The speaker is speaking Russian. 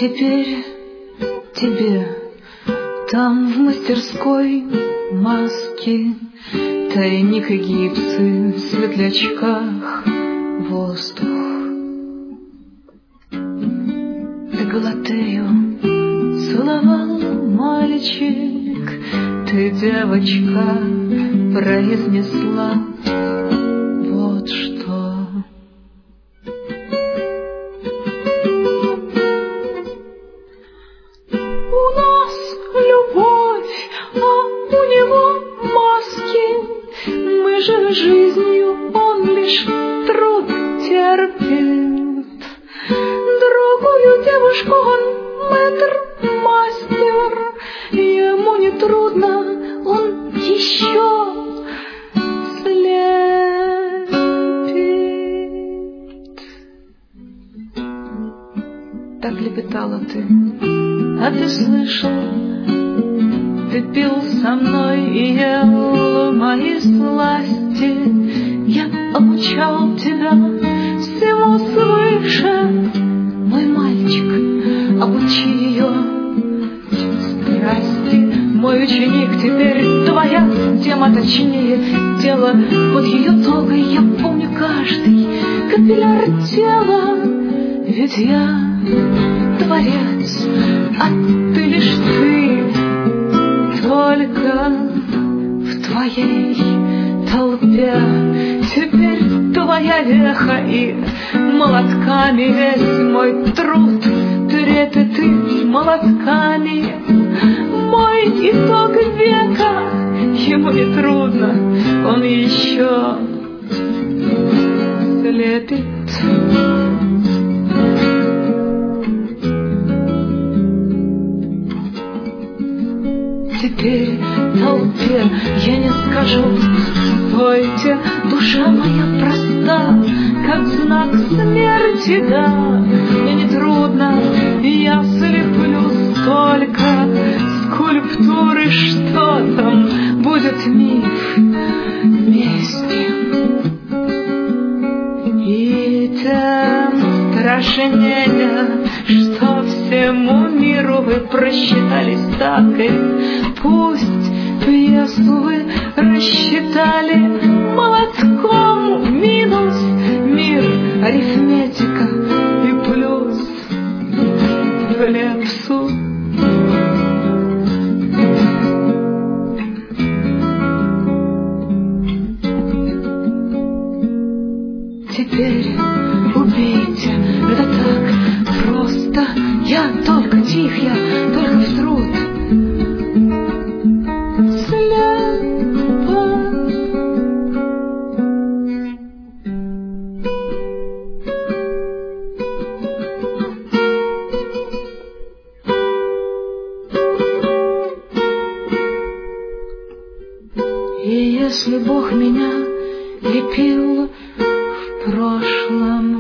Теперь тебе там в мастерской маски, тайник и гипсы в светлячках, воздух. Ты галатею целовал, мальчик, ты, девочка, произнесла вот что. У нас любовь, а у него маски. Мы же жизнью, он лишь труд терпит. Другую девушку он мэтр-мастер. Ему не трудно, он еще слепит. Так лепетала ты. А ты слышал, ты пил со мной и ел мои сласти. Я обучал тебя всему свыше. Мой мальчик, обучи ее страсти. Мой ученик, теперь твоя тема точнее. Дело под ее тогой, я помню каждый капилляр тела. Ведь я творец, а ты лишь ты, только в твоей толпе. Теперь твоя веха и молотками весь мой труд перепетый молотками. Мой итог века, ему не трудно, он еще слепит. Теперь толпе я не скажу: стойте, душа моя проста, как знак смерти, да. Мне не трудно, я слеплю столько скульптуры, что там будет миф мести. И тем страшнее, что всему миру вы просчитались так, и пусть пьесу вы рассчитали молотком. Минус мир, арифметика и плюс в лепсу. Теперь убейте, это так просто. Я только тих, я только в труд слепа. И если Бог меня лепил в прошлом,